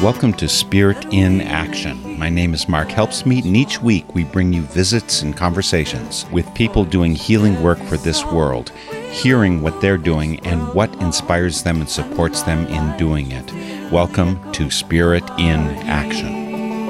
Welcome to Spirit in Action. My name is Mark Helpsmeet, and each week we bring you visits and conversations with people doing healing work for this world, hearing what they're doing and what inspires them and supports them in doing it. Welcome to Spirit in Action.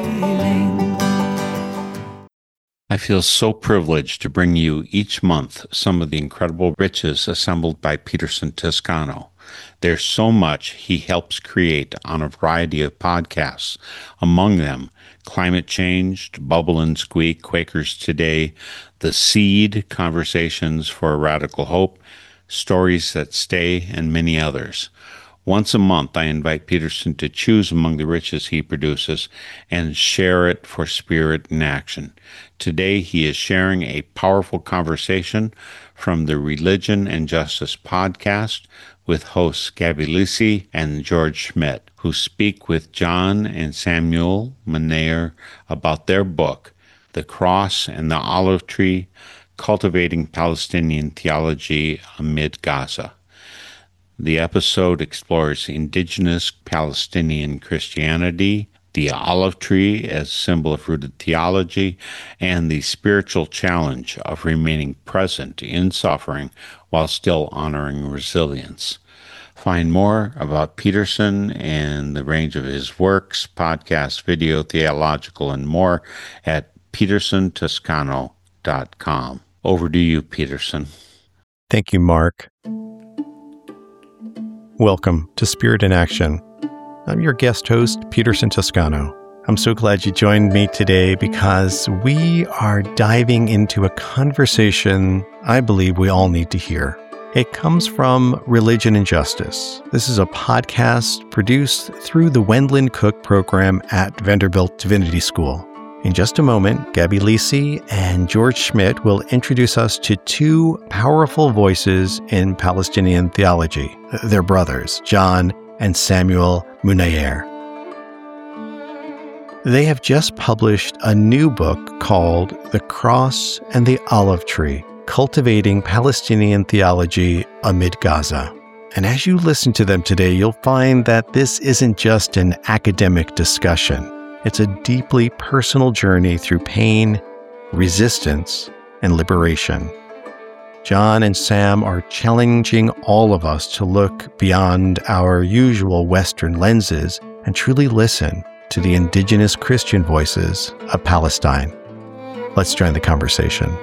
I feel so privileged to bring you each month some of the incredible riches assembled by Peterson Toscano. There's so much he helps create on a variety of podcasts, among them Climate Change, Bubble and Squeak, Quakers Today, The Seed, Conversations for a Radical Hope, Stories That Stay, and many others. Once a month, I invite Peterson to choose among the riches he produces and share it for Spirit in Action. Today, he is sharing a powerful conversation from the Religion and Justice podcast with hosts Gaby Lisi and George Schmidt, who speak with John and Samuel Munayer about their book, The Cross and the Olive Tree, Cultivating Palestinian Theology Amid Gaza. The episode explores indigenous Palestinian Christianity, the olive tree as a symbol of rooted theology, and the spiritual challenge of remaining present in suffering while still honoring resilience. Find more about Peterson and the range of his works, podcasts, video, theological, and more at petersontoscano.com. Over to you, Peterson. Thank you, Mark. Welcome to Spirit in Action. I'm your guest host, Peterson Toscano. I'm so glad you joined me today because we are diving into a conversation I believe we all need to hear. It comes from Religion and Justice. This is a podcast produced through the Wendland Cook program at Vanderbilt Divinity School. In just a moment, Gaby Lisi and George Schmidt will introduce us to two powerful voices in Palestinian theology. They're brothers, John and Samuel Munayer. They have just published a new book called The Cross and the Olive Tree, Cultivating Palestinian Theology Amid Gaza. And as you listen to them today, you'll find that this isn't just an academic discussion. It's a deeply personal journey through pain, resistance, and liberation. John and Sam are challenging all of us to look beyond our usual Western lenses and truly listen to the indigenous Christian voices of Palestine. Let's join the conversation.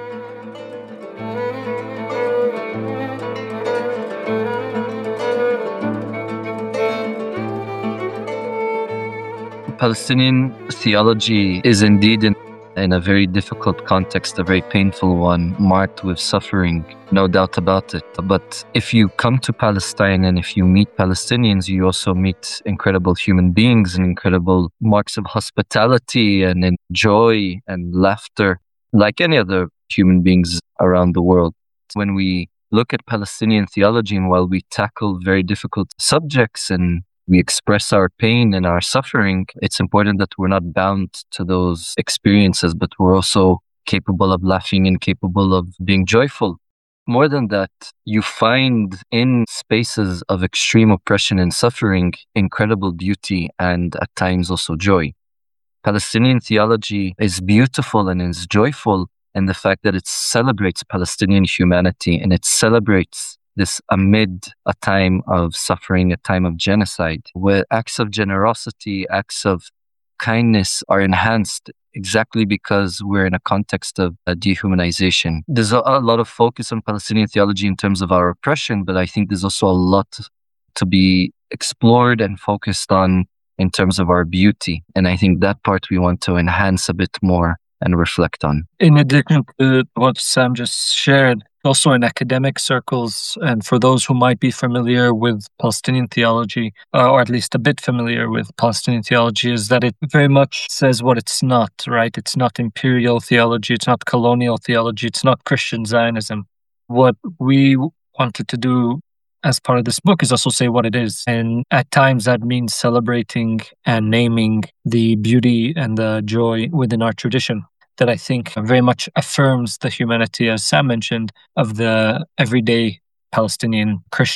Palestinian theology is indeed in a very difficult context, a very painful one, marked with suffering, no doubt about it. But if you come to Palestine and if you meet Palestinians, you also meet incredible human beings and incredible marks of hospitality and in joy and laughter, like any other human beings around the world. When we look at Palestinian theology and while we tackle very difficult subjects and we express our pain and our suffering, it's important that we're not bound to those experiences, but we're also capable of laughing and capable of being joyful. More than that, you find in spaces of extreme oppression and suffering, incredible beauty and at times also joy. Palestinian theology is beautiful and is joyful in the fact that it celebrates Palestinian humanity and it celebrates this amid a time of suffering, a time of genocide, where acts of generosity, acts of kindness are enhanced exactly because we're in a context of dehumanization. There's a lot of focus on Palestinian theology in terms of our oppression, but I think there's also a lot to be explored and focused on in terms of our beauty. And I think that part we want to enhance a bit more and reflect on. In addition to what Sam just shared, also in academic circles, and for those who might be familiar with Palestinian theology, or at least a bit familiar with Palestinian theology, is that it very much says what it's not, right? It's not imperial theology, it's not colonial theology, it's not Christian Zionism. What we wanted to do as part of this book is also say what it is. And at times that means celebrating and naming the beauty and the joy within our tradition that I think very much affirms the humanity, as Sam mentioned, of the everyday Palestinian Christian.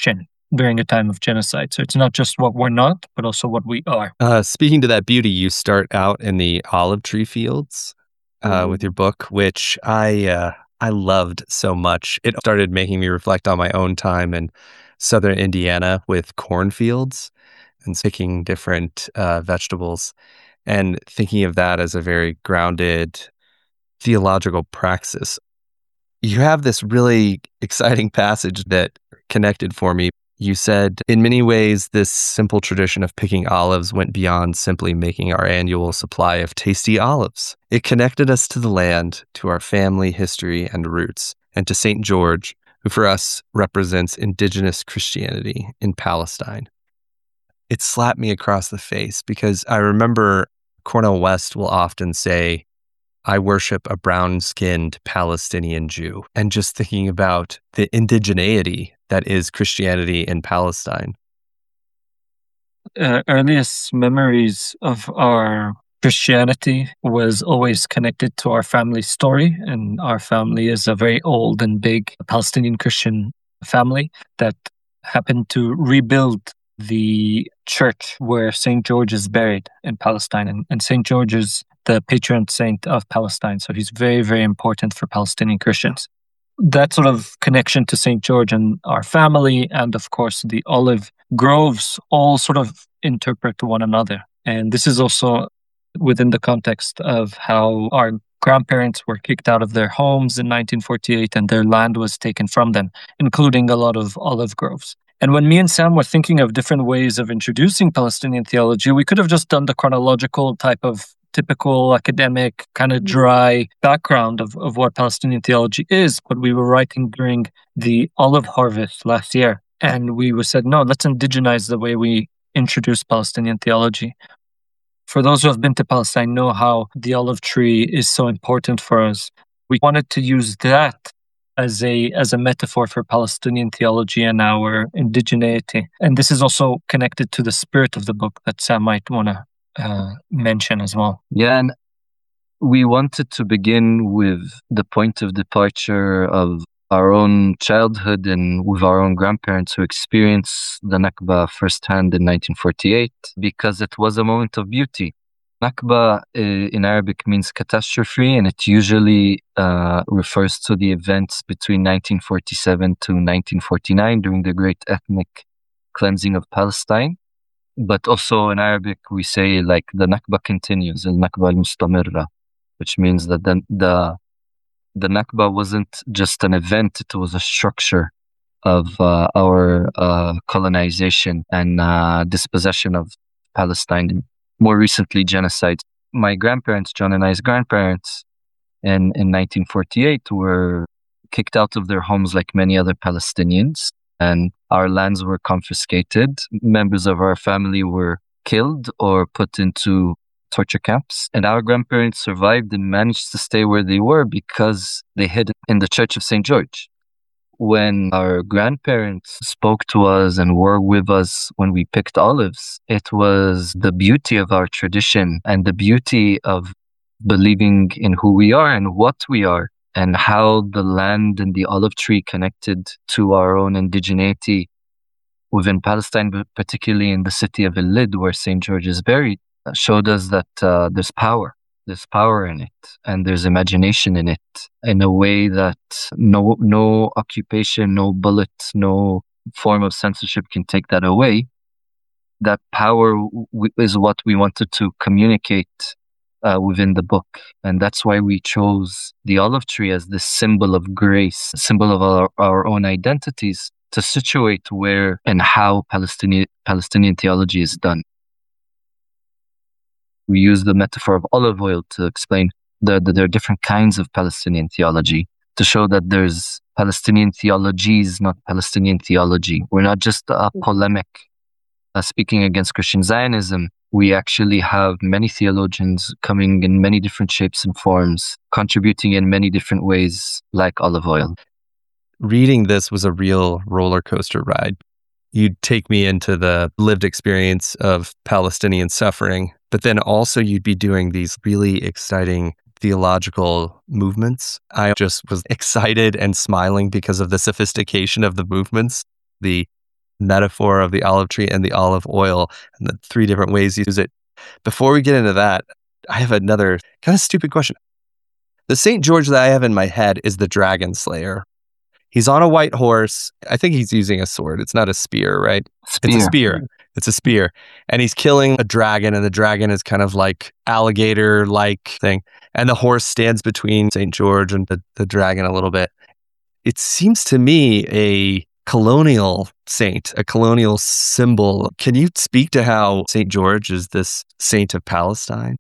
during a time of genocide. So it's not just what we're not, but also what we are. Speaking to that beauty, you start out in the olive tree fields with your book, which I loved so much. It started making me reflect on my own time in southern Indiana with cornfields and picking different vegetables, and thinking of that as a very grounded theological praxis. You have this really exciting passage that connected for me. You said, in many ways, this simple tradition of picking olives went beyond simply making our annual supply of tasty olives. It connected us to the land, to our family history and roots, and to St. George, who for us represents indigenous Christianity in Palestine. It slapped me across the face because I remember Cornel West will often say, I worship a brown-skinned Palestinian Jew, and just thinking about the indigeneity that is Christianity in Palestine. Earliest memories of our Christianity was always connected to our family story, and our family is a very old and big Palestinian Christian family that happened to rebuild the church where St. George is buried in Palestine. And St. George is the patron saint of Palestine. So he's very, very important for Palestinian Christians. That sort of connection to St. George and our family, and of course the olive groves, all sort of interpret one another. And this is also within the context of how our grandparents were kicked out of their homes in 1948 and their land was taken from them, including a lot of olive groves. And when me and Sam were thinking of different ways of introducing Palestinian theology, we could have just done the chronological type of typical academic, kind of dry background of what Palestinian theology is. But we were writing during the olive harvest last year. And we said, no, let's indigenize the way we introduce Palestinian theology. For those who have been to Palestine know how the olive tree is so important for us. We wanted to use that as a metaphor for Palestinian theology and our indigeneity. And this is also connected to the spirit of the book that Sam might want to mention as well. Yeah, and we wanted to begin with the point of departure of our own childhood and with our own grandparents who experienced the Nakba firsthand in 1948, because it was a moment of beauty. Nakba in Arabic means catastrophe, and it usually refers to the events between 1947 to 1949 during the great ethnic cleansing of Palestine. But also in Arabic, we say like the Nakba continues, al-Nakba al-Mustamirra, which means that the Nakba wasn't just an event, it was a structure of our colonization and dispossession of Palestine. More recently, genocide. My grandparents, John and I's grandparents, in 1948 were kicked out of their homes like many other Palestinians, and our lands were confiscated. Members of our family were killed or put into torture camps, and our grandparents survived and managed to stay where they were because they hid in the Church of St. George. When our grandparents spoke to us and were with us when we picked olives, it was the beauty of our tradition and the beauty of believing in who we are and what we are, and how the land and the olive tree connected to our own indigeneity within Palestine, but particularly in the city of Al-Lid, where St. George is buried, showed us that there's power. There's power in it, and there's imagination in it, in a way that no occupation, no bullet, no form of censorship can take that away. That power is what we wanted to communicate within the book, and that's why we chose the olive tree as this symbol of grace, symbol of our own identities, to situate where and how Palestinian theology is done. We use the metaphor of olive oil to explain that there are different kinds of Palestinian theology, to show that there's Palestinian theologies, not Palestinian theology. We're not just a polemic speaking against Christian Zionism. We actually have many theologians coming in many different shapes and forms, contributing in many different ways, like olive oil. Reading this was a real roller coaster ride. You'd take me into the lived experience of Palestinian suffering, but then also you'd be doing these really exciting theological movements. I just was excited and smiling because of the sophistication of the movements, the metaphor of the olive tree and the olive oil and the 3 different ways you use it. Before we get into that, I have another kind of stupid question. The St. George that I have in my head is the dragon slayer. He's on a white horse. I think he's using a sword. It's not a spear, right? Spear. It's a spear. It's a spear. And he's killing a dragon, and the dragon is kind of like alligator-like thing. And the horse stands between St. George and the dragon a little bit. It seems to me a colonial saint, a colonial symbol. Can you speak to how St. George is this saint of Palestine?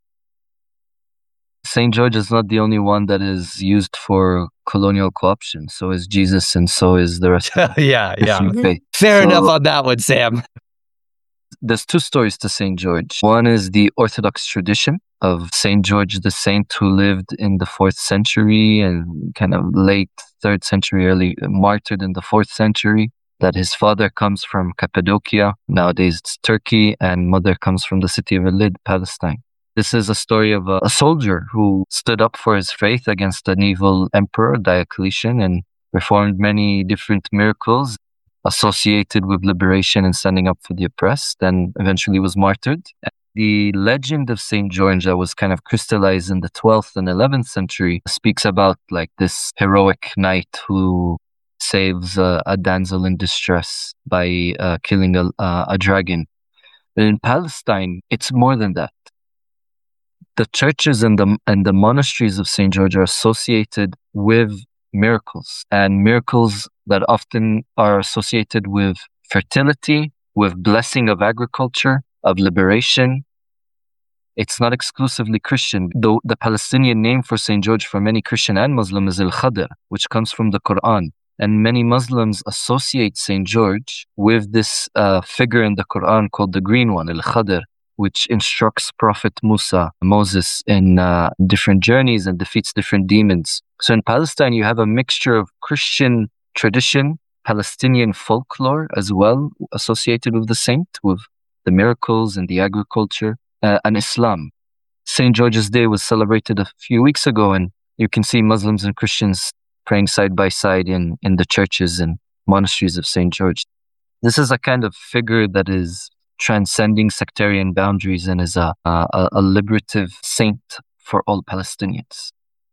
St. George is not the only one that is used for colonial co-option. So is Jesus, and so is the rest of Yeah. the faith. Fair enough on that one, Sam. There's 2 stories to St. George. One is the Orthodox tradition of St. George the Saint, who lived in the 4th century and kind of late 3rd century, early martyred in the 4th century. That his father comes from Cappadocia, nowadays it's Turkey, and mother comes from the city of Elid, Palestine. This is a story of a soldier who stood up for his faith against an evil emperor, Diocletian, and performed many different miracles associated with liberation and standing up for the oppressed, and eventually was martyred. The legend of St. George that was kind of crystallized in the 12th and 11th century speaks about like this heroic knight who saves a damsel in distress by killing a dragon. But in Palestine, it's more than that. The churches and the monasteries of St. George are associated with miracles, and miracles that often are associated with fertility, with blessing of agriculture, of liberation. It's not exclusively Christian, though the Palestinian name for St. George for many Christian and Muslim is Al-Khadr, which comes from the Quran. And many Muslims associate St. George with this figure in the Quran called the Green One, Al-Khadr, which instructs Prophet Moses in different journeys and defeats different demons. So in Palestine, you have a mixture of Christian tradition, Palestinian folklore as well, associated with the saint, with the miracles and the agriculture, and Islam. St. George's Day was celebrated a few weeks ago, and you can see Muslims and Christians praying side by side in the churches and monasteries of St. George. This is a kind of figure that is transcending sectarian boundaries and is a liberative saint for all Palestinians.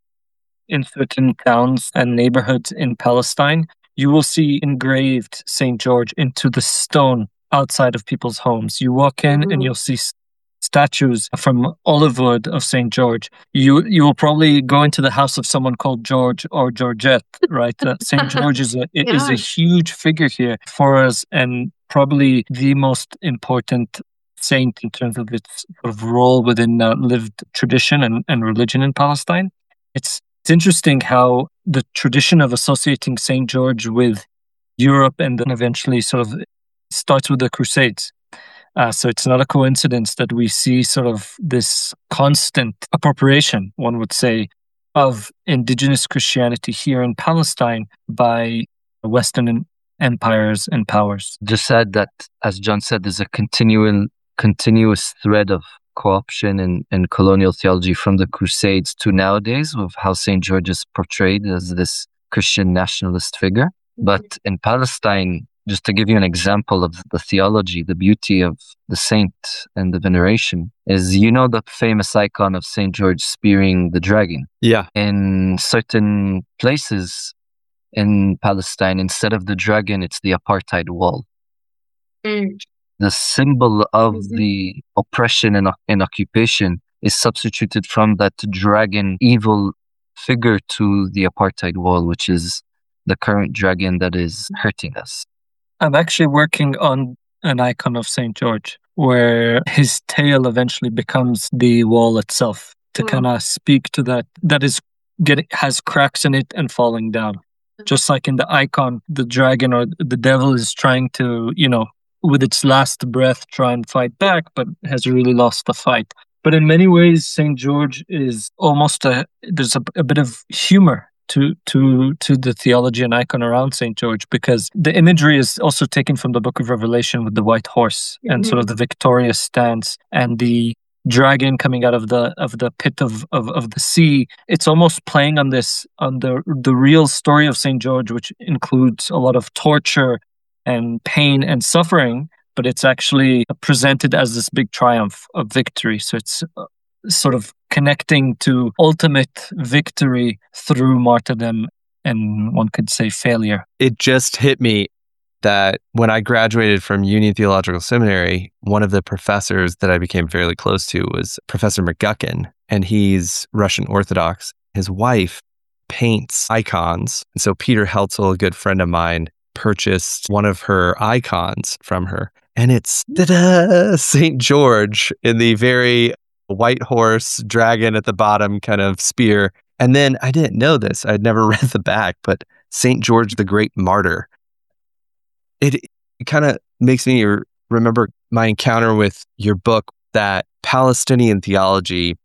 In certain towns and neighborhoods in Palestine, you will see engraved St. George into the stone outside of people's homes. You walk in and you'll see statues from olive wood of St. George. You will probably go into the house of someone called George or Georgette, right? St. George is a huge figure here for us, and probably the most important saint in terms of its sort of role within lived tradition and religion in Palestine. It's interesting how the tradition of associating St. George with Europe and then eventually sort of starts with the Crusades. So it's not a coincidence that we see sort of this constant appropriation, one would say, of indigenous Christianity here in Palestine by Western empires and powers. Just said that, as John said, there's a continuous thread of co-option and colonial theology from the Crusades to nowadays, with how St. George is portrayed as this Christian nationalist figure. But in Palestine, just to give you an example of the theology, the beauty of the saint and the veneration is, the famous icon of St. George spearing the dragon. Yeah. In certain places in Palestine, instead of the dragon, it's the apartheid wall. The symbol of the oppression and occupation is substituted from that dragon evil figure to the apartheid wall, which is the current dragon that is hurting us. I'm actually working on an icon of St. George where his tail eventually becomes the wall itself to kind of speak to that has cracks in it and falling down. Just like in the icon, the dragon or the devil is trying to, with its last breath, try and fight back, but has really lost the fight. But in many ways, St. George is almost there's a bit of humor to the theology and icon around St. George, because the imagery is also taken from the Book of Revelation with the white horse and sort of the victorious stance and the dragon coming out of the pit of the sea. It's almost playing on the real story of St. George, which includes a lot of torture and pain and suffering, but it's actually presented as this big triumph of victory. So it's sort of connecting to ultimate victory through martyrdom and, one could say, failure. It just hit me that when I graduated from Union Theological Seminary, one of the professors that I became fairly close to was Professor McGuckin, and he's Russian Orthodox. His wife paints icons. And so Peter Heltzel, a good friend of mine, purchased one of her icons from her. And it's St. George in the very white horse, dragon at the bottom kind of spear. And then I didn't know this. I'd never read the back, but St. George the Great Martyr. It kind of makes me remember my encounter with your book, that Palestinian theology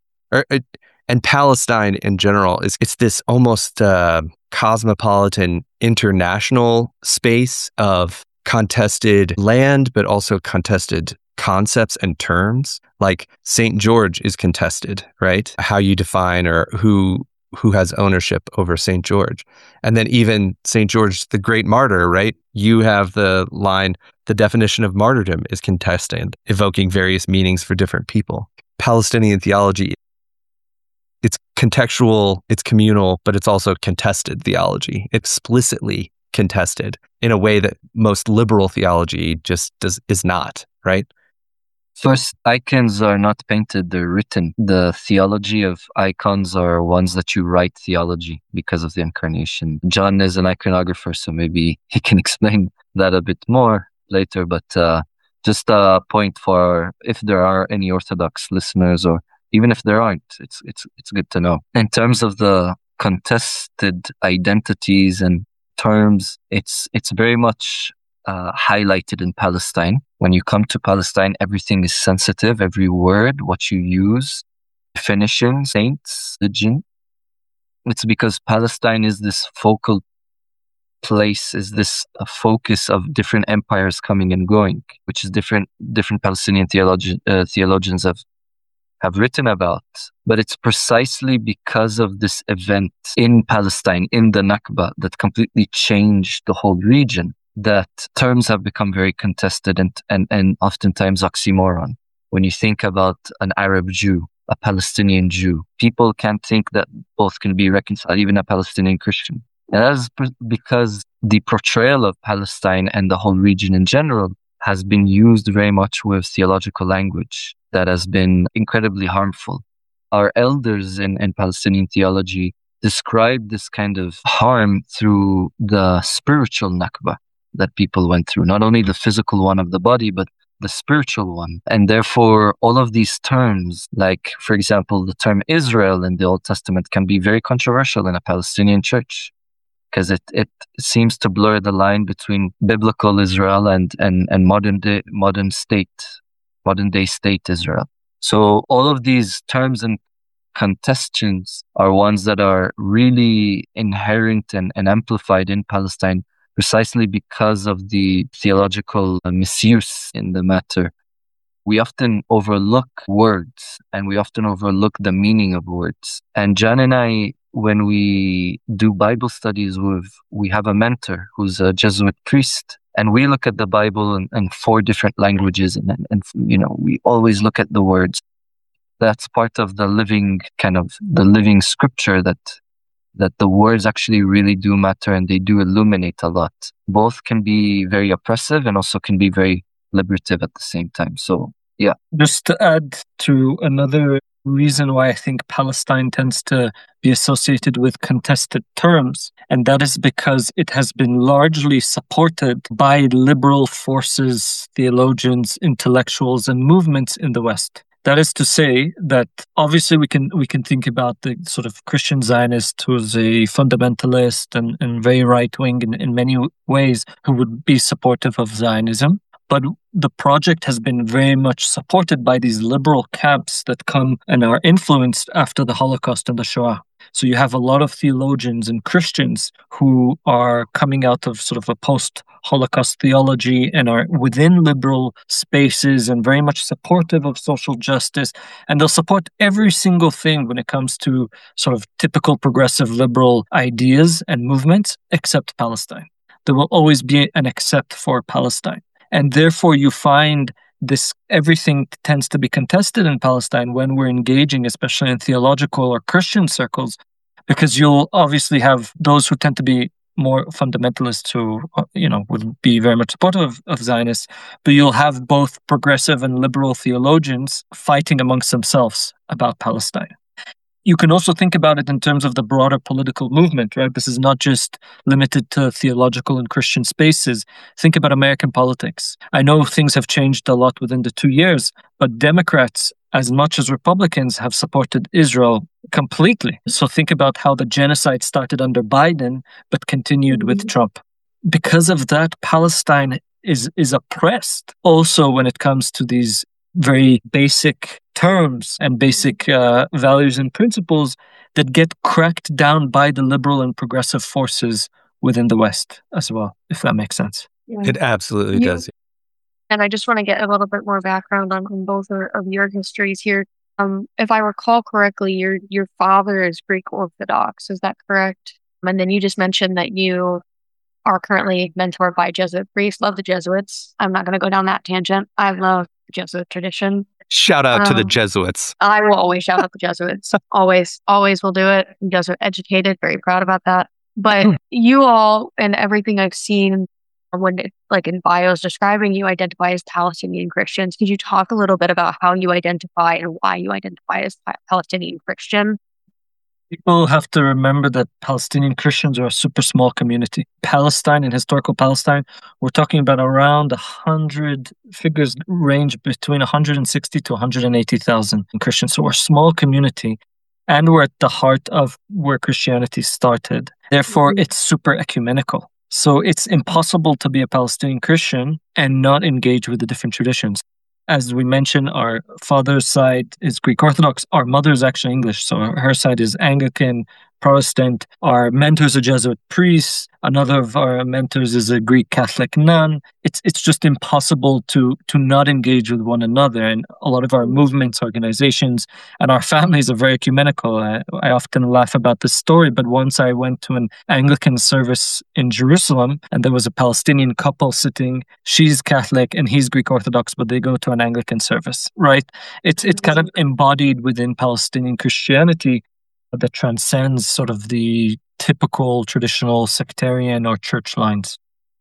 and Palestine in general it's this almost cosmopolitan international space of contested land, but also contested concepts and terms. Like St. George is contested, right? How you define or who has ownership over St. George. And then even St. George, the Great Martyr, right? You have the line, the definition of martyrdom is contested, evoking various meanings for different people. Palestinian theology, it's contextual, it's communal, but it's also contested theology, explicitly contested in a way that most liberal theology just is not, right? First, icons are not painted, they're written. The theology of icons are ones that you write theology because of the incarnation. John is an iconographer, so maybe he can explain that a bit more later, but just a point for if there are any Orthodox listeners, or even if there aren't, it's good to know. In terms of the contested identities and terms, it's very much highlighted in Palestine. When you come to Palestine, everything is sensitive. Every word, what you use, definition, saints, religion. It's because Palestine is this focal place, is this focus of different empires coming and going, which is different Palestinian theologians have written about. But it's precisely because of this event in Palestine, in the Nakba, that completely changed the whole region, that terms have become very contested and oftentimes oxymoron. When you think about an Arab Jew, a Palestinian Jew, people can't think that both can be reconciled, even a Palestinian Christian. And that is because the portrayal of Palestine and the whole region in general has been used very much with theological language that has been incredibly harmful. Our elders in Palestinian theology describe this kind of harm through the spiritual Nakba that people went through, not only the physical one of the body, but the spiritual one. And therefore, all of these terms, like, for example, the term Israel in the Old Testament can be very controversial in a Palestinian church, because it seems to blur the line between biblical Israel and modern day state Israel. So all of these terms and contestations are ones that are really inherent and amplified in Palestine, precisely because of the theological misuse in the matter. We often overlook words, and we often overlook the meaning of words. And John and I, when we do Bible studies we have a mentor who's a Jesuit priest, and we look at the Bible in 4 different languages, and we always look at the words. That's part of the living scripture, that the words actually really do matter, and they do illuminate a lot. Both can be very oppressive and also can be very liberative at the same time. So, yeah. Just to add to another reason why I think Palestine tends to be associated with contested terms, and that is because it has been largely supported by liberal forces, theologians, intellectuals, and movements in the West. That is to say that obviously we can think about the sort of Christian Zionist who's a fundamentalist and very right-wing in many ways, who would be supportive of Zionism. But the project has been very much supported by these liberal camps that come and are influenced after the Holocaust and the Shoah. So you have a lot of theologians and Christians who are coming out of sort of a post-Holocaust theology and are within liberal spaces and very much supportive of social justice. And they'll support every single thing when it comes to sort of typical progressive liberal ideas and movements, except Palestine. there will always be an except for Palestine. And therefore you find everything tends to be contested in Palestine when we're engaging, especially in theological or Christian circles, because you'll obviously have those who tend to be more fundamentalists who, would be very much supportive of Zionists, but you'll have both progressive and liberal theologians fighting amongst themselves about Palestine. You can also think about it in terms of the broader political movement, right? This is not just limited to theological and Christian spaces. Think about American politics. I know things have changed a lot within the 2 years, but Democrats, as much as Republicans, have supported Israel completely. So think about how the genocide started under Biden, but continued with Trump. Because of that, Palestine is oppressed also when it comes to these very basic terms and basic values and principles that get cracked down by the liberal and progressive forces within the West as well, if that makes sense. Yeah. It absolutely does. And I just want to get a little bit more background on both of your histories here. If I recall correctly, your father is Greek Orthodox, is that correct? And then you just mentioned that you are currently mentored by Jesuit priests. Love the Jesuits. I'm not going to go down that tangent. I love Jesuit tradition. Shout out to the Jesuits. I will always shout out the Jesuits. Always will do it. I'm Jesuit educated, very proud about that. But you all, and everything I've seen when in bios describing you, identify as Palestinian Christians. Could you talk a little bit about how you identify and why you identify as Palestinian Christian? People have to remember that Palestinian Christians are a super small community. Palestine, in historical Palestine, we're talking about around 100, figures range between 160 to 180,000 Christians. So we're a small community, and we're at the heart of where Christianity started. Therefore, it's super ecumenical. So it's impossible to be a Palestinian Christian and not engage with the different traditions. As we mentioned, our father's side is Greek Orthodox. Our mother is actually English, so her side is Anglican, Protestant. Our mentors are Jesuit priests. Another of our mentors is a Greek Catholic nun. It's just impossible to not engage with one another. And a lot of our movements, organizations, and our families are very ecumenical. I often laugh about this story, but once I went to an Anglican service in Jerusalem, and there was a Palestinian couple sitting. She's Catholic and he's Greek Orthodox, but they go to an Anglican service, right? It's kind of embodied within Palestinian Christianity that transcends sort of the typical traditional sectarian or church lines.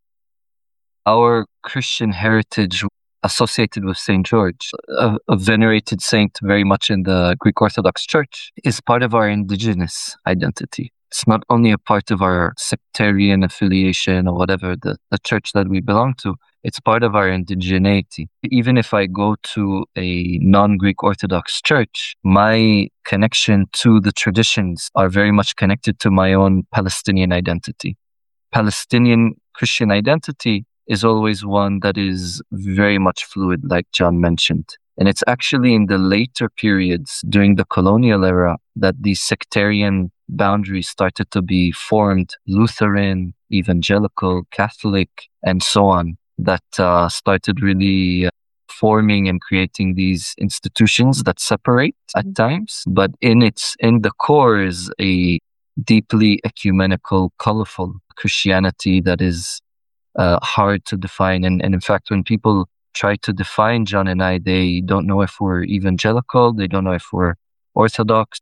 Our Christian heritage associated with St. George, a venerated saint very much in the Greek Orthodox Church, is part of our indigenous identity. It's not only a part of our sectarian affiliation or whatever, the church that we belong to, it's part of our indigeneity. Even if I go to a non-Greek Orthodox church, my connection to the traditions are very much connected to my own Palestinian identity. Palestinian Christian identity is always one that is very much fluid, like John mentioned. And it's actually in the later periods during the colonial era that these sectarian boundaries started to be formed, Lutheran, evangelical, Catholic, and so on, that started really forming and creating these institutions that separate at times. But in the core is a deeply ecumenical, colorful Christianity that is hard to define. And in fact, when people try to define John and I, they don't know if we're evangelical, they don't know if we're Orthodox.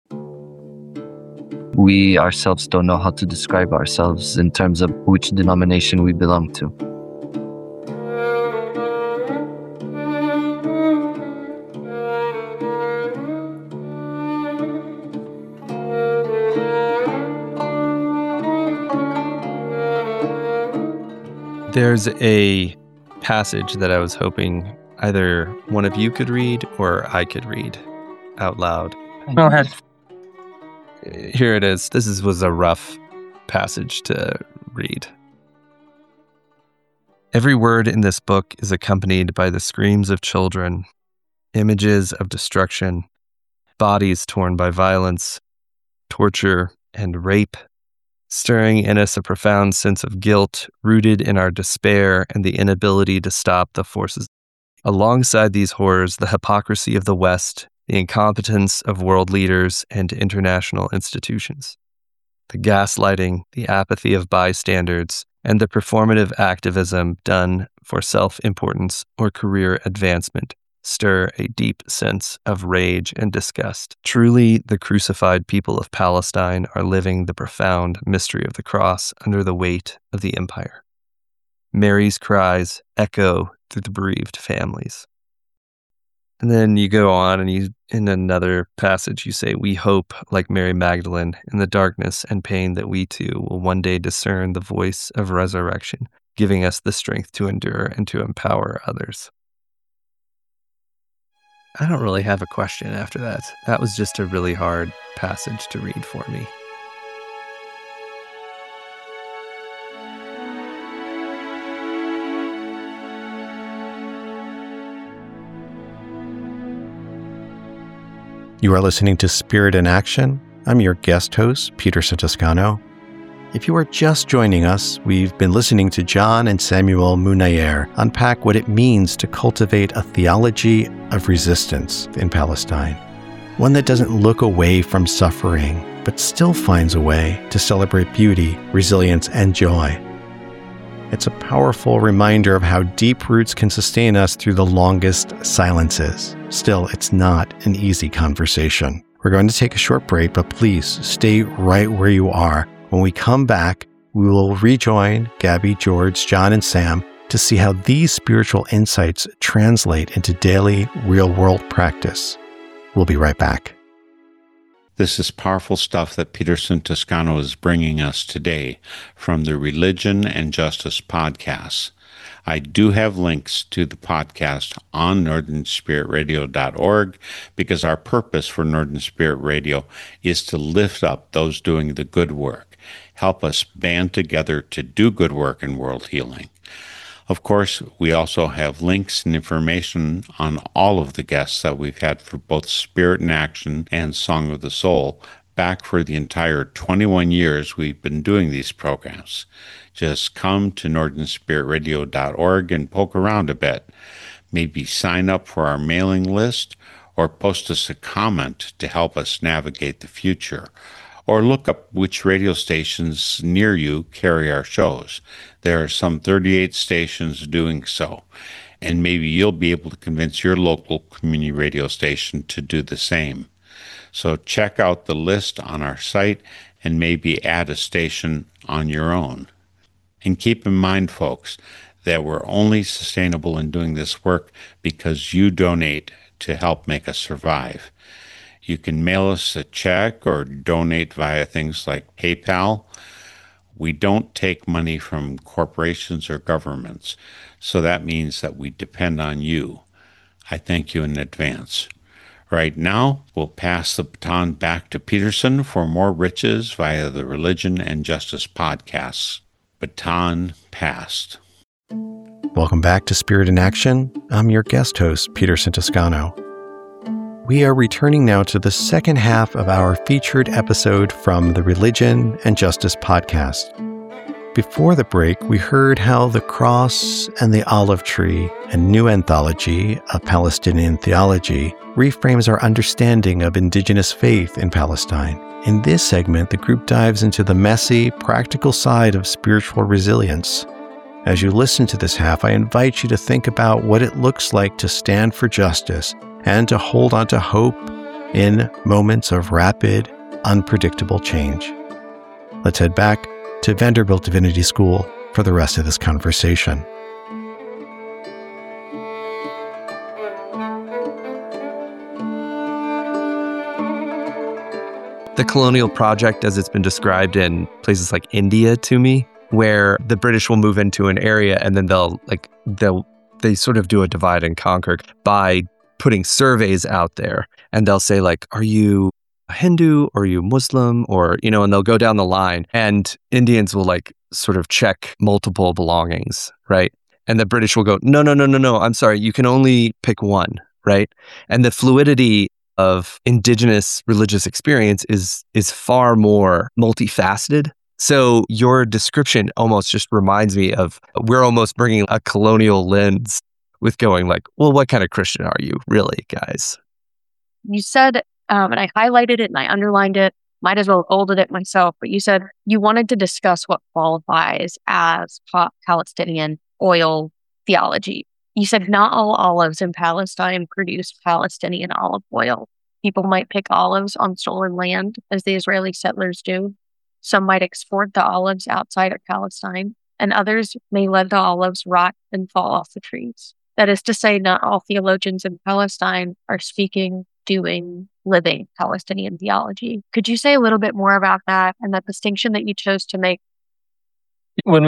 We ourselves don't know how to describe ourselves in terms of which denomination we belong to. There's a passage that I was hoping either one of you could read or I could read out loud. Go ahead. Here it is. This was a rough passage to read. Every word in this book is accompanied by the screams of children, images of destruction, bodies torn by violence, torture, and rape, stirring in us a profound sense of guilt rooted in our despair and the inability to stop the forces. Alongside these horrors, the hypocrisy of the West, the incompetence of world leaders and international institutions, the gaslighting, the apathy of bystanders, and the performative activism done for self-importance or career advancement stir a deep sense of rage and disgust. Truly, the crucified people of Palestine are living the profound mystery of the cross under the weight of the empire. Mary's cries echo through the bereaved families. And then you go on and in another passage, you say, we hope, like Mary Magdalene, in the darkness and pain that we too will one day discern the voice of resurrection, giving us the strength to endure and to empower others. I don't really have a question after that. That was just a really hard passage to read for me. You are listening to Spirit in Action. I'm your guest host, Peter Santoscano. If you are just joining us, we've been listening to John and Samuel Munayer unpack what it means to cultivate a theology of resistance in Palestine, one that doesn't look away from suffering, but still finds a way to celebrate beauty, resilience, and joy. It's a powerful reminder of how deep roots can sustain us through the longest silences. Still, it's not an easy conversation. We're going to take a short break, but please stay right where you are. When we come back, we will rejoin Gabby, George, John, and Sam to see how these spiritual insights translate into daily, real-world practice. We'll be right back. This is powerful stuff that Peter Santoscano is bringing us today from the Religion and Justice podcast. I do have links to the podcast on northernspiritradio.org because our purpose for Northern Spirit Radio is to lift up those doing the good work, help us band together to do good work in world healing. Of course, we also have links and information on all of the guests that we've had for both Spirit in Action and Song of the Soul back for the entire 21 years we've been doing these programs. Just come to northernspiritradio.org and poke around a bit. Maybe sign up for our mailing list or post us a comment to help us navigate the future. Or look up which radio stations near you carry our shows. There are some 38 stations doing so, and maybe you'll be able to convince your local community radio station to do the same. So check out the list on our site and maybe add a station on your own. And keep in mind, folks, that we're only sustainable in doing this work because you donate to help make us survive. You can mail us a check or donate via things like PayPal. We don't take money from corporations or governments, so that means that we depend on you. I thank you in advance. Right now, we'll pass the baton back to Peterson for more riches via the Religion and Justice podcasts. Baton passed. Welcome back to Spirit in Action. I'm your guest host, Peter Santoscano. We are returning now to the second half of our featured episode from the Religion and Justice podcast. Before the break, we heard how the cross and the olive tree, a new anthology of Palestinian theology, reframes our understanding of indigenous faith in Palestine. In this segment, the group dives into the messy, practical side of spiritual resilience. As you listen to this half, I invite you to think about what it looks like to stand for justice and to hold on to hope in moments of rapid, unpredictable change. Let's head back to Vanderbilt Divinity School for the rest of this conversation. The colonial project, as it's been described in places like India to me, where the British will move into an area and then they sort of do a divide and conquer by putting surveys out there, and they'll say like, are you a Hindu or are you Muslim, or, and they'll go down the line, and Indians will like sort of check multiple belongings, right? And the British will go, no, I'm sorry, you can only pick one, right? And the fluidity of indigenous religious experience is far more multifaceted. So your description almost just reminds me of, we're almost bringing a colonial lens with going like, well, what kind of Christian are you really, guys? You said, and I highlighted it and I underlined it, might as well have bolded it myself, but you said you wanted to discuss what qualifies as Palestinian oil theology. You said not all olives in Palestine produce Palestinian olive oil. People might pick olives on stolen land, as the Israeli settlers do. Some might export the olives outside of Palestine, and others may let the olives rot and fall off the trees. That is to say, not all theologians in Palestine are speaking, doing, living Palestinian theology. Could you say a little bit more about that and that distinction that you chose to make? When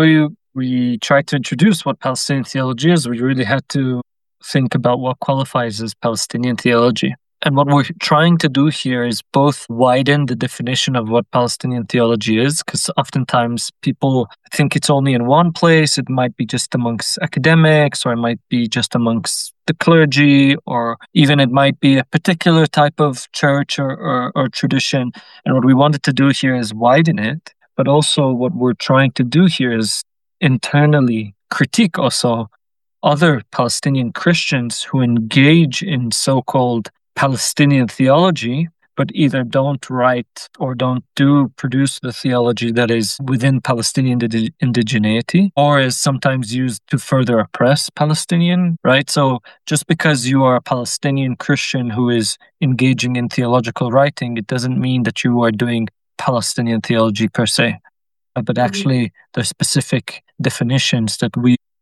we tried to introduce what Palestinian theology is, we really had to think about what qualifies as Palestinian theology. And what we're trying to do here is both widen the definition of what Palestinian theology is, because oftentimes people think it's only in one place. It might be just amongst academics, or it might be just amongst the clergy, or even it might be a particular type of church or tradition. And what we wanted to do here is widen it. But also what we're trying to do here is internally critique also other Palestinian Christians who engage in so-called Palestinian theology, but either don't write or don't produce the theology that is within Palestinian indigeneity, or is sometimes used to further oppress Palestinian, right? So just because you are a Palestinian Christian who is engaging in theological writing, it doesn't mean that you are doing Palestinian theology per se. But actually, there's specific definitions that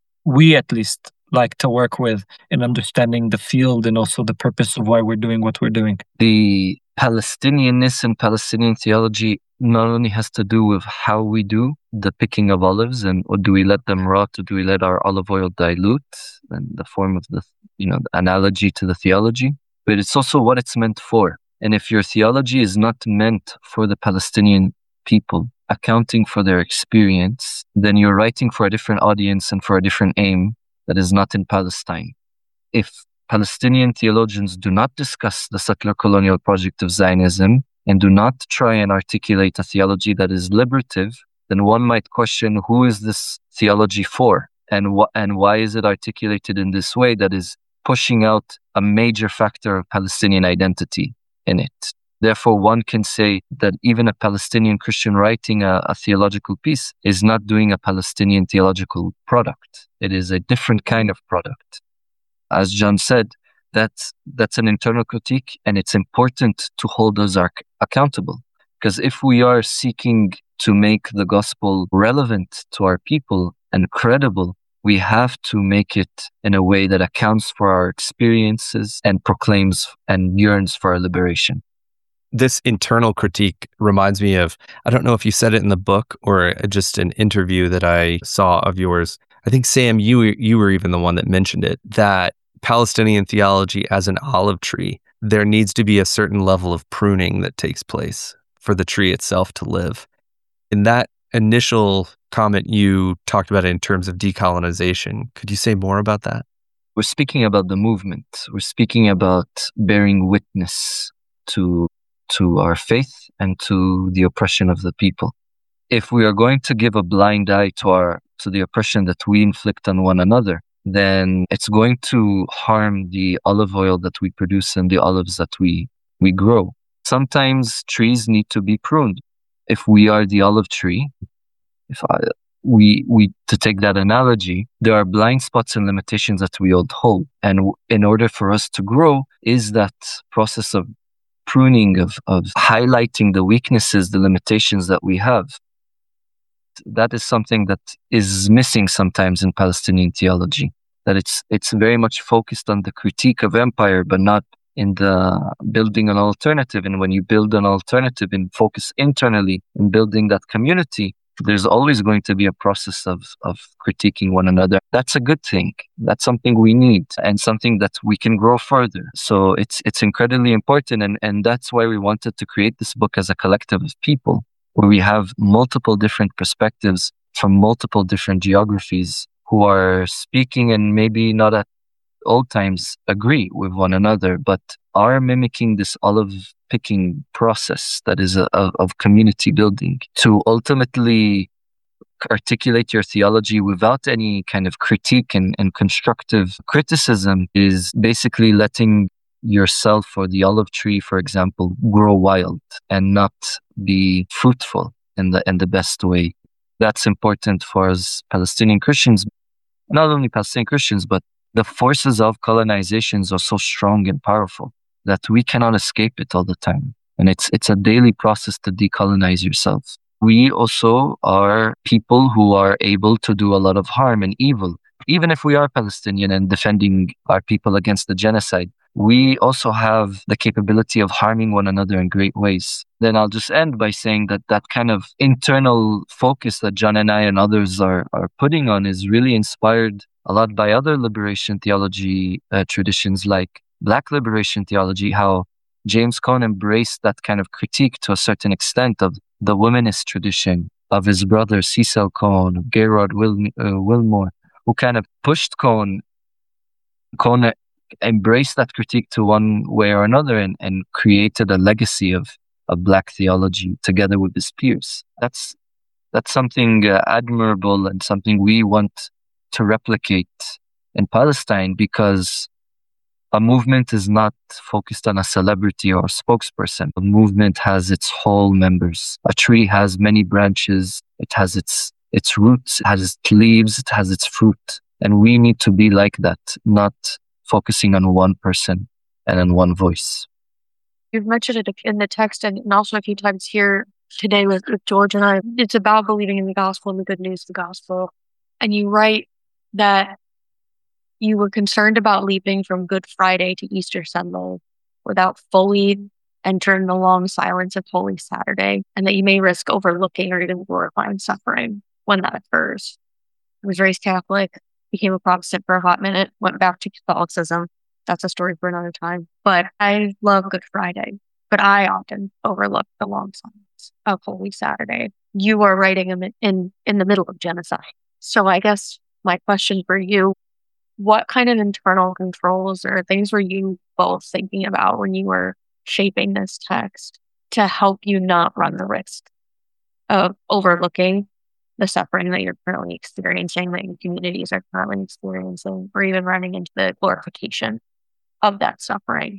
we at least like to work with in understanding the field and also the purpose of why we're doing what we're doing. The Palestinianness and Palestinian theology not only has to do with how we do the picking of olives, and or do we let them rot, or do we let our olive oil dilute, and the form of the analogy to the theology, but it's also what it's meant for. And if your theology is not meant for the Palestinian people, accounting for their experience, then you're writing for a different audience and for a different aim that is not in Palestine. If Palestinian theologians do not discuss the settler colonial project of Zionism and do not try and articulate a theology that is liberative, then one might question, who is this theology for? And why is it articulated in this way that is pushing out a major factor of Palestinian identity in it? Therefore, one can say that even a Palestinian Christian writing a theological piece is not doing a Palestinian theological product. It is a different kind of product. As John said, that's an internal critique, and it's important to hold us accountable. Because if we are seeking to make the gospel relevant to our people and credible, we have to make it in a way that accounts for our experiences and proclaims and yearns for our liberation. This internal critique reminds me of, I don't know if you said it in the book or just an interview that I saw of yours. I think, Sam, you were even the one that mentioned it, that Palestinian theology as an olive tree, there needs to be a certain level of pruning that takes place for the tree itself to live. In that initial comment, you talked about it in terms of decolonization. Could you say more about that? We're speaking about the movement. We're speaking about bearing witness to our faith and to the oppression of the people. If we are going to give a blind eye to the oppression that we inflict on one another, then it's going to harm the olive oil that we produce and the olives that we grow. Sometimes trees need to be pruned. If we are the olive tree, to take that analogy, there are blind spots and limitations that we all hold. And in order for us to grow is that process of pruning, of highlighting the weaknesses, the limitations that we have. That is something that is missing sometimes in Palestinian theology, that it's very much focused on the critique of empire, but not in the building an alternative. And when you build an alternative and focus internally in building that community, there's always going to be a process of critiquing one another. That's a good thing. That's something we need and something that we can grow further. So it's incredibly important. And that's why we wanted to create this book as a collective of people, where we have multiple different perspectives from multiple different geographies who are speaking and maybe not at all times agree with one another, but are mimicking this olive picking process that is of community building to ultimately articulate your theology without any kind of critique and constructive criticism is basically letting yourself or the olive tree, for example, grow wild and not be fruitful in the best way. That's important for us Palestinian Christians, not only Palestinian Christians, but the forces of colonizations are so strong and powerful that we cannot escape it all the time. And it's a daily process to decolonize yourself. We also are people who are able to do a lot of harm and evil. Even if we are Palestinian and defending our people against the genocide, we also have the capability of harming one another in great ways. Then I'll just end by saying that kind of internal focus that John and I and others are putting on is really inspired a lot by other liberation theology traditions like Black liberation theology, how James Cone embraced that kind of critique to a certain extent of the womanist tradition of his brother Cecil Cone, Gaylord Wilmore, who kind of pushed Cone. Cone embraced that critique to one way or another and created a legacy of Black theology together with his peers. That's something admirable and something we want to replicate in Palestine, because a movement is not focused on a celebrity or a spokesperson. A movement has its whole members. A tree has many branches. It has its roots, it has its leaves, it has its fruit. And we need to be like that, not focusing on one person and on one voice. You've mentioned it in the text and also a few times here today with George and I. It's about believing in the gospel and the good news of the gospel. And you write that you were concerned about leaping from Good Friday to Easter Sunday without fully entering the long silence of Holy Saturday, and that you may risk overlooking or even glorifying suffering when that occurs. I was raised Catholic, became a Protestant for a hot minute, went back to Catholicism. That's a story for another time. But I love Good Friday, but I often overlook the long silence of Holy Saturday. You are writing in the middle of genocide. So I guess my question for you, what kind of internal controls or things were you both thinking about when you were shaping this text to help you not run the risk of overlooking the suffering that you're currently experiencing, that your communities are currently experiencing, or even running into the glorification of that suffering?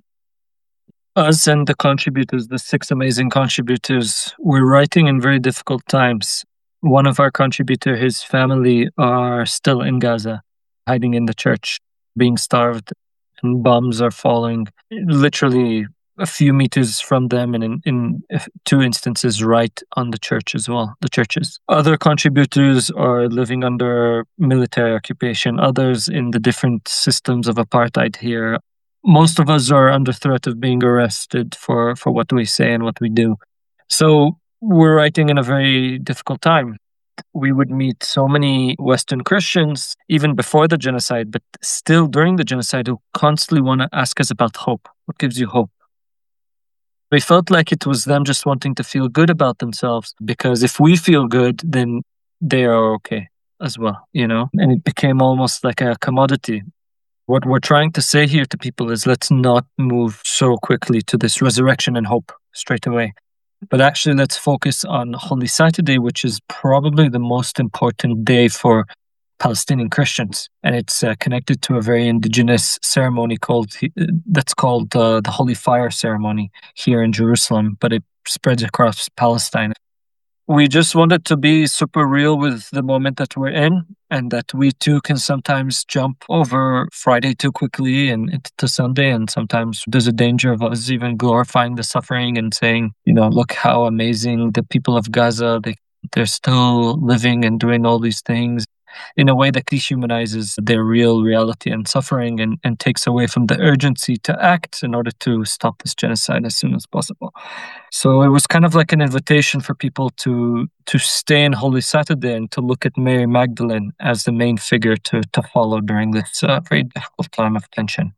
Us and the contributors, the 6 amazing contributors, we're writing in very difficult times. One of our contributors, his family are still in Gaza, hiding in the church, being starved, and bombs are falling literally a few meters from them, and in 2 instances right on the church as well, the churches. Other contributors are living under military occupation, others in the different systems of apartheid here. Most of us are under threat of being arrested for what we say and what we do. So we're writing in a very difficult time. We would meet so many Western Christians, even before the genocide, but still during the genocide, who constantly want to ask us about hope. What gives you hope? We felt like it was them just wanting to feel good about themselves, because if we feel good, then they are okay as well, And it became almost like a commodity. What we're trying to say here to people is, let's not move so quickly to this resurrection and hope straight away. But actually, let's focus on Holy Saturday, which is probably the most important day for Palestinian Christians. And it's connected to a very indigenous ceremony that's called the Holy Fire Ceremony here in Jerusalem, but it spreads across Palestine. We just wanted to be super real with the moment that we're in, and that we too can sometimes jump over Friday too quickly and into Sunday. And sometimes there's a danger of us even glorifying the suffering and saying, look how amazing the people of Gaza, they're still living and doing all these things, in a way that dehumanizes their real reality and suffering, and takes away from the urgency to act in order to stop this genocide as soon as possible. So it was kind of like an invitation for people to stay in Holy Saturday and to look at Mary Magdalene as the main figure to follow during this very difficult time of tension.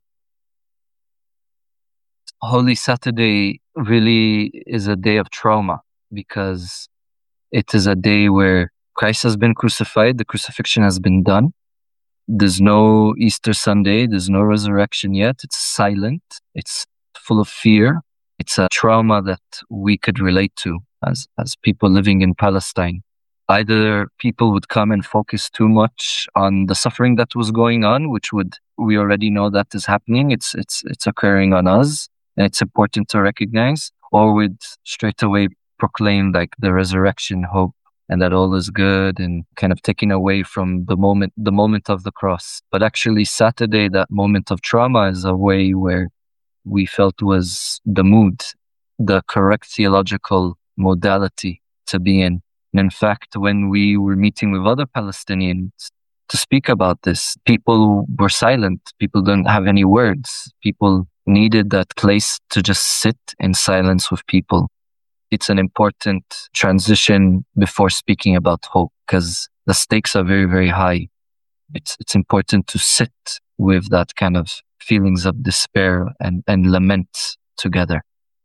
Holy Saturday really is a day of trauma, because it is a day where Christ has been crucified, the crucifixion has been done. There's no Easter Sunday, there's no resurrection yet. It's silent, it's full of fear. It's a trauma that we could relate to as people living in Palestine. Either people would come and focus too much on the suffering that was going on, we already know that is happening. It's occurring on us, and it's important to recognize, or would straight away proclaim like the resurrection hope and that all is good, and kind of taking away from the moment of the cross. But actually Saturday, that moment of trauma, is a way where we felt was the mood, the correct theological modality to be in. And in fact, when we were meeting with other Palestinians to speak about this, people were silent. People didn't have any words. People needed that place to just sit in silence with people. It's an important transition before speaking about hope, because the stakes are very, very high. It's important to sit with that kind of feelings of despair and lament together.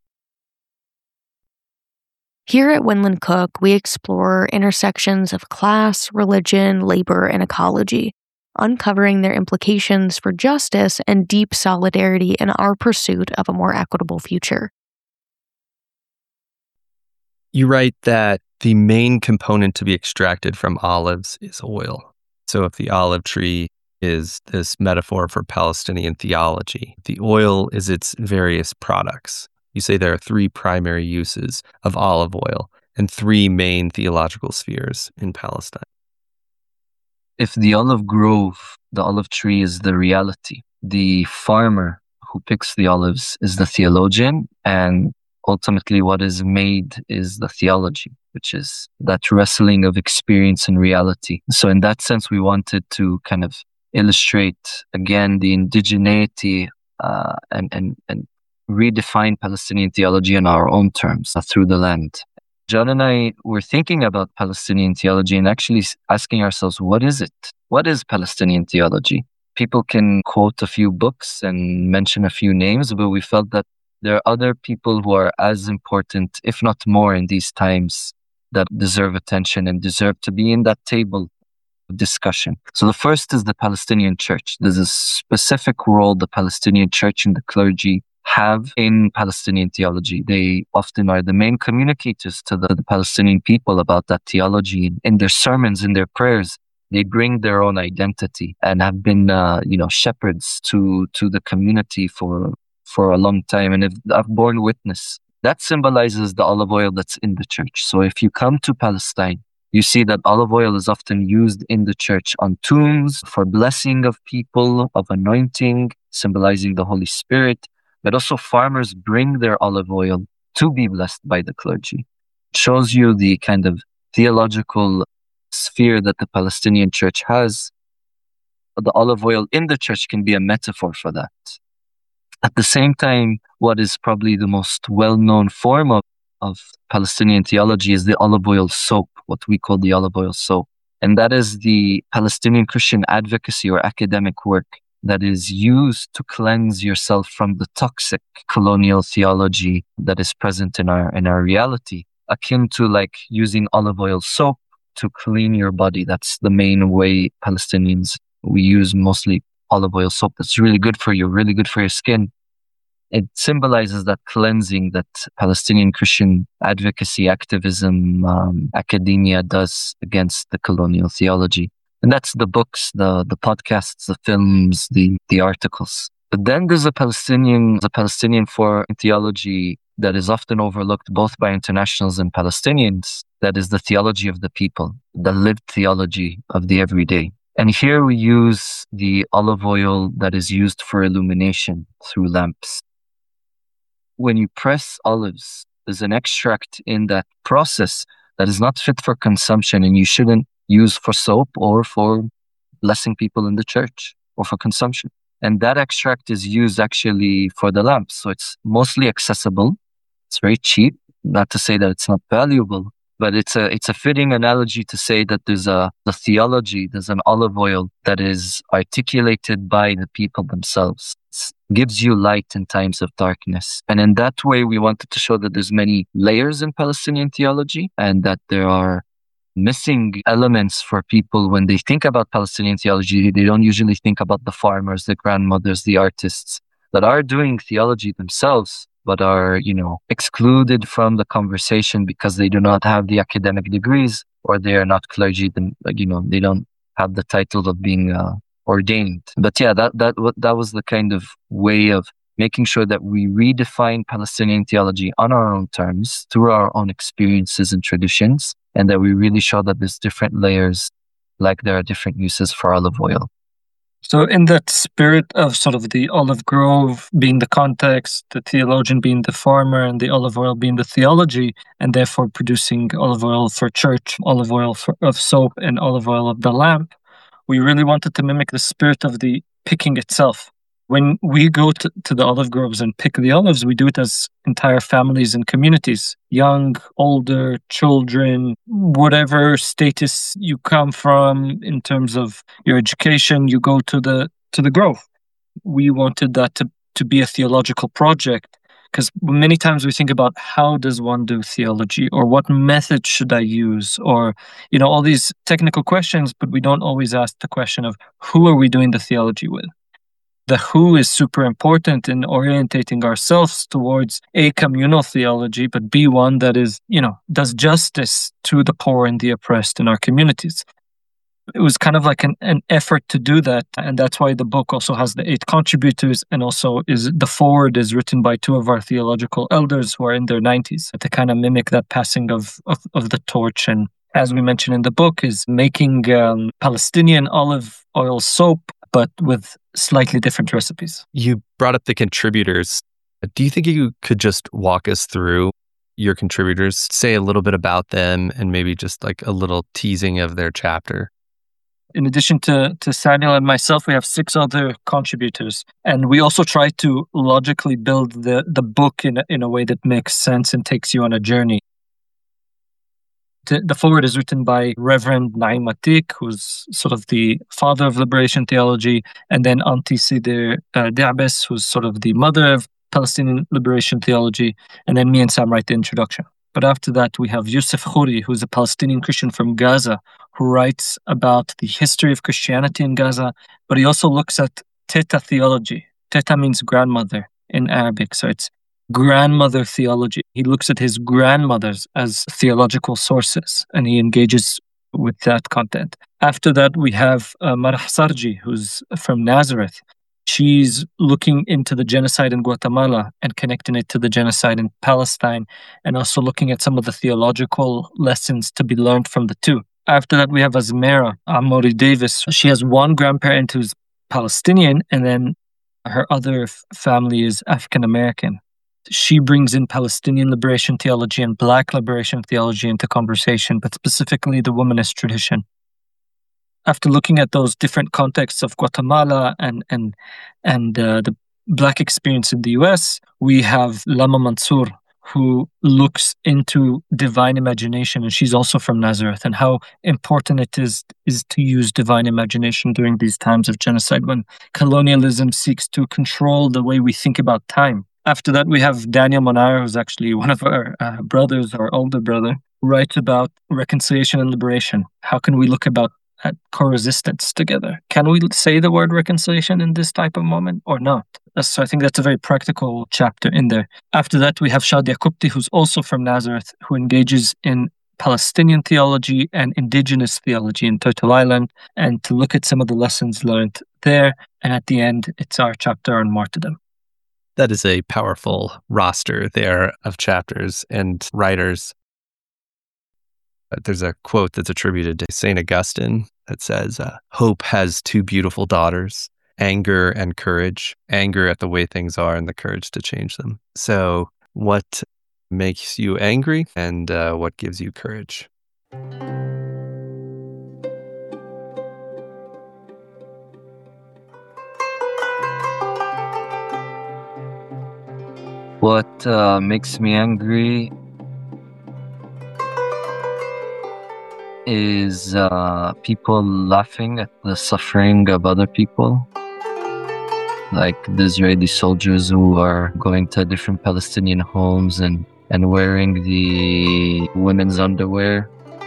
Here at Winland Cook, we explore intersections of class, religion, labor, and ecology, uncovering their implications for justice and deep solidarity in our pursuit of a more equitable future. You write that the main component to be extracted from olives is oil. So if the olive tree is this metaphor for Palestinian theology, the oil is its various products. You say there are 3 primary uses of olive oil and 3 main theological spheres in Palestine. If the olive grove, the olive tree, is the reality, the farmer who picks the olives is the theologian, and ultimately what is made is the theology, which is that wrestling of experience and reality. So in that sense, we wanted to kind of illustrate again the indigeneity and redefine Palestinian theology in our own terms through the land. John and I were thinking about Palestinian theology and actually asking ourselves, what is it? What is Palestinian theology? People can quote a few books and mention a few names, but we felt that there are other people who are as important, if not more, in these times that deserve attention and deserve to be in that table of discussion. So the first is the Palestinian Church. There's a specific role the Palestinian Church and the clergy have in Palestinian theology. They often are the main communicators to the Palestinian people about that theology. In their sermons, in their prayers, they bring their own identity and have been, shepherds to the community for a long time, and have borne witness. That symbolizes the olive oil that's in the church. So if you come to Palestine, you see that olive oil is often used in the church on tombs for blessing of people, of anointing, symbolizing the Holy Spirit. But also farmers bring their olive oil to be blessed by the clergy. It shows you the kind of theological sphere that the Palestinian church has. The olive oil in the church can be a metaphor for that. At the same time, what is probably the most well-known form of Palestinian theology is the olive oil soap, what we call the olive oil soap. And that is the Palestinian Christian advocacy or academic work that is used to cleanse yourself from the toxic colonial theology that is present in our reality, akin to like using olive oil soap to clean your body. That's the main way Palestinians, we use mostly olive oil soap. That's really good for you, really good for your skin. It symbolizes that cleansing that Palestinian Christian advocacy, activism, academia does against the colonial theology. And that's the books, the podcasts, the films, the articles. But then there's a Palestinian for theology that is often overlooked both by internationals and Palestinians. That is the theology of the people, the lived theology of the everyday. And here we use the olive oil that is used for illumination through lamps. When you press olives, there's an extract in that process that is not fit for consumption, and you shouldn't use for soap or for blessing people in the church or for consumption. And that extract is used actually for the lamps. So it's mostly accessible. It's very cheap. Not to say that it's not valuable, but it's a fitting analogy to say that there's the theology, there's an olive oil that is articulated by the people themselves. It gives you light in times of darkness. And in that way, we wanted to show that there's many layers in Palestinian theology and that there are missing elements for people when they think about Palestinian theology. They don't usually think about the farmers, the grandmothers, the artists that are doing theology themselves, but are, excluded from the conversation because they do not have the academic degrees or they are not clergy, then, they don't have the title of being ordained. But yeah, that was the kind of way of making sure that we redefine Palestinian theology on our own terms through our own experiences and traditions, and that we really show that there's different layers, like there are different uses for olive oil. So in that spirit of sort of the olive grove being the context, the theologian being the farmer, and the olive oil being the theology, and therefore producing olive oil for church, olive oil of soap, and olive oil of the lamp, we really wanted to mimic the spirit of the picking itself. When we go to the olive groves and pick the olives, we do it as entire families and communities, young, older, children, whatever status you come from in terms of your education, you go to the grove. We wanted that to be a theological project, because many times we think about how does one do theology, or what method should I use, or all these technical questions, but we don't always ask the question of who are we doing the theology with. The who is super important in orientating ourselves towards a communal theology, but B, one that is, does justice to the poor and the oppressed in our communities. It was kind of like an effort to do that. And that's why the book also has the 8 contributors, and also the foreword is written by 2 of our theological elders who are in their 90s to kind of mimic that passing of the torch. And as we mentioned in the book, is making Palestinian olive oil soap, but with slightly different recipes. You brought up the contributors. Do you think you could just walk us through your contributors, say a little bit about them, and maybe just like a little teasing of their chapter? In addition to Samuel and myself, we have 6 other contributors. And we also try to logically build the book in a way that makes sense and takes you on a journey. The foreword is written by Reverend Naim Atik, who's sort of the father of liberation theology, and then Auntie Sider Diabes, who's sort of the mother of Palestinian liberation theology, and then me and Sam write the introduction. But after that, we have Youssef Khouri, who's a Palestinian Christian from Gaza, who writes about the history of Christianity in Gaza, but he also looks at Teta theology. Teta means grandmother in Arabic, so it's grandmother theology. He looks at his grandmothers as theological sources, and he engages with that content. After that, we have Marah Sarji, who's from Nazareth. She's looking into the genocide in Guatemala and connecting it to the genocide in Palestine, and also looking at some of the theological lessons to be learned from the two. After that, we have Azmera Amori Davis. She has one grandparent who's Palestinian, and then her other family is African American. She brings in Palestinian liberation theology and Black liberation theology into conversation, but specifically the womanist tradition. After looking at those different contexts of Guatemala and the Black experience in the US, we have Lama Mansour, who looks into divine imagination, and she's also from Nazareth, and how important it is to use divine imagination during these times of genocide when colonialism seeks to control the way we think about time. After that, we have Daniel Monar, who's actually one of our brothers, our older brother, who writes about reconciliation and liberation. How can we look at coexistence together? Can we say the word reconciliation in this type of moment or not? So I think that's a very practical chapter in there. After that, we have Shadia Kupti, who's also from Nazareth, who engages in Palestinian theology and indigenous theology in Turtle Island, and to look at some of the lessons learned there. And at the end, it's our chapter on martyrdom. That is a powerful roster there of chapters and writers. There's a quote that's attributed to St. Augustine that says, hope has 2 beautiful daughters, anger and courage, anger at the way things are and the courage to change them. So what makes you angry and what gives you courage? What makes me angry is people laughing at the suffering of other people, like the Israeli soldiers who are going to different Palestinian homes and wearing the women's underwear.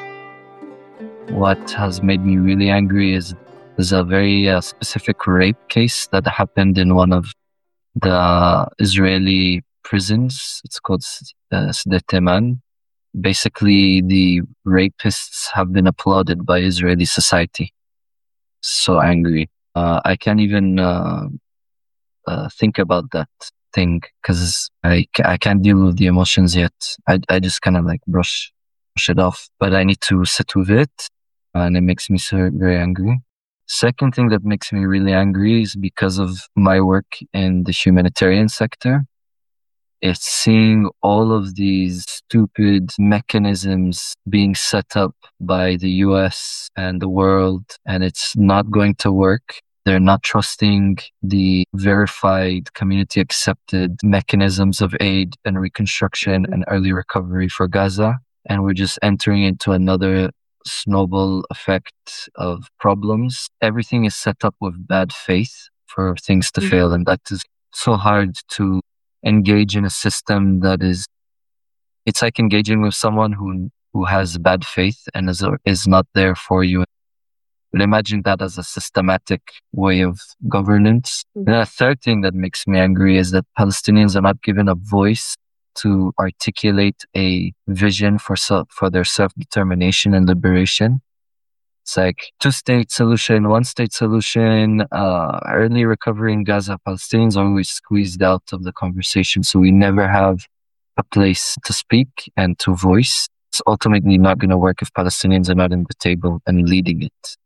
What has made me really angry is a very specific rape case that happened in one of the Israeli prisons. It's called Sde Teman. Basically, the rapists have been applauded by Israeli society. So angry. I can't even think about that thing because I can't deal with the emotions yet. I just kind of like brush it off, but I need to sit with it, and it makes me so very angry. Second thing that makes me really angry is because of my work in the humanitarian sector. It's seeing all of these stupid mechanisms being set up by the US and the world, and it's not going to work. They're not trusting the verified, community accepted mechanisms of aid and reconstruction and early recovery for Gaza. And we're just entering into another snowball effect of problems. Everything is set up with bad faith for things to fail. And that is so hard to engage in a system that it's like engaging with someone who has bad faith and is not there for you. But imagine that as a systematic way of governance. And a third thing that makes me angry is that Palestinians are not given a voice to articulate a vision for their self-determination and liberation. It's like 2-state solution, 1-state solution, early recovery in Gaza. Palestinians are always squeezed out of the conversation, so we never have a place to speak and to voice. It's ultimately not going to work if Palestinians are not in the table and leading it.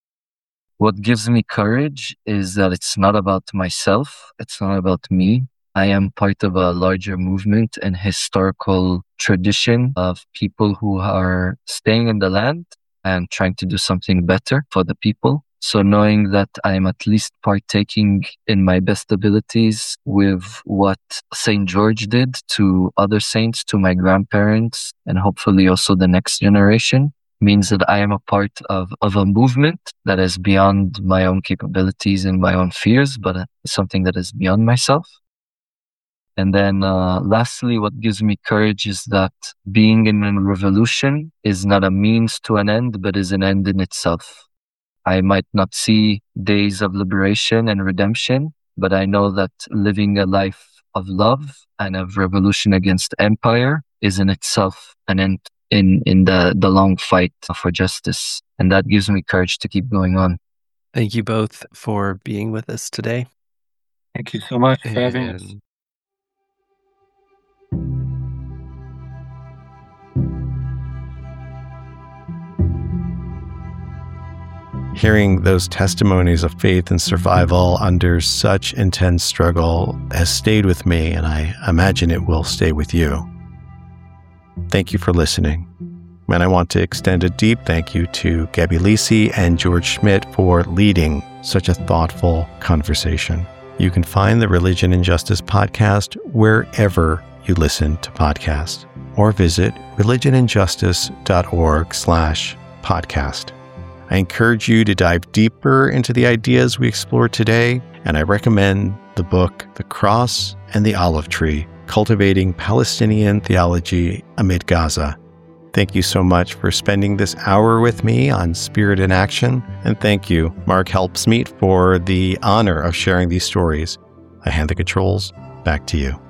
What gives me courage is that it's not about myself. It's not about me. I am part of a larger movement and historical tradition of people who are staying in the land and trying to do something better for the people. So knowing that I am at least partaking in my best abilities with what St. George did to other saints, to my grandparents, and hopefully also the next generation, means that I am a part of a movement that is beyond my own capabilities and my own fears, but something that is beyond myself. And then lastly, what gives me courage is that being in a revolution is not a means to an end, but is an end in itself. I might not see days of liberation and redemption, but I know that living a life of love and of revolution against empire is in itself an end in the long fight for justice. And that gives me courage to keep going on. Thank you both for being with us today. Thank you so much for having us. Hearing those testimonies of faith and survival under such intense struggle has stayed with me, and I imagine it will stay with you. Thank you for listening. And I want to extend a deep thank you to Gaby Lisi and George Schmidt for leading such a thoughtful conversation. You can find the Religion and Justice podcast wherever you listen to podcasts, or visit religionandjustice.org/podcast. I encourage you to dive deeper into the ideas we explored today, and I recommend the book, The Cross and the Olive Tree, Cultivating Palestinian Theology Amid Gaza. Thank you so much for spending this hour with me on Spirit in Action, and thank you, Mark Helpsmeet, for the honor of sharing these stories. I hand the controls back to you.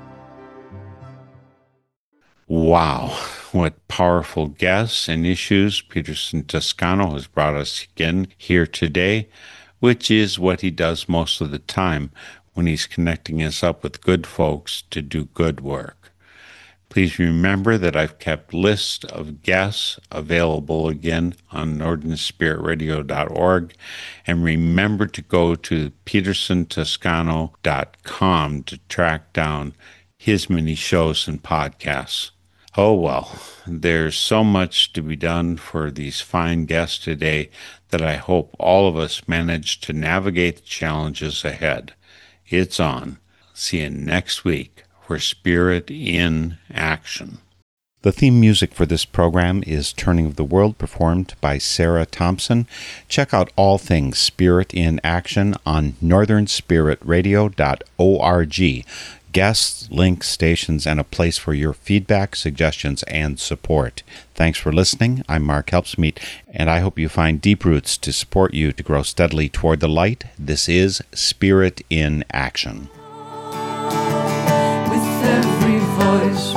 Wow, what powerful guests and issues Peterson Toscano has brought us again here today, which is what he does most of the time when he's connecting us up with good folks to do good work. Please remember that I've kept lists of guests available again on NorthernSpiritRadio.org, and remember to go to PetersonToscano.com to track down his many shows and podcasts. Oh well, there's so much to be done for these fine guests today that I hope all of us manage to navigate the challenges ahead. It's on. See you next week for Spirit in Action. The theme music for this program is Turning of the World, performed by Sarah Thompson. Check out all things Spirit in Action on NorthernSpiritRadio.org. Guests, links, stations, and a place for your feedback, suggestions, and support. Thanks for listening. I'm Mark Helpsmeet, and I hope you find deep roots to support you to grow steadily toward the light. This is Spirit in Action.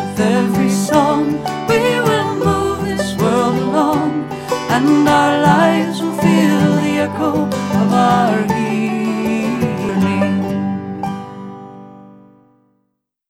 with every song. We will move this world along, and our lives will feel the echo